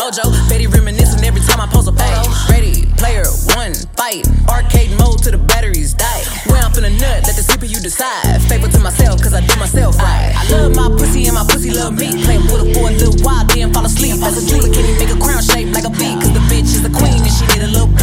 mojo. Betty reminiscing every time I post a photo. Ready, player, one, fight. Arcade mode till the batteries die. Where I'm finna nut, let the CPU decide. Faithful to myself, cause I do myself right. I love my pussy and my pussy love me. Playing with her for a little while, then fall asleep. As a jeweler, can he make a crown shape like a V? Cause the bitch is the queen and she need a little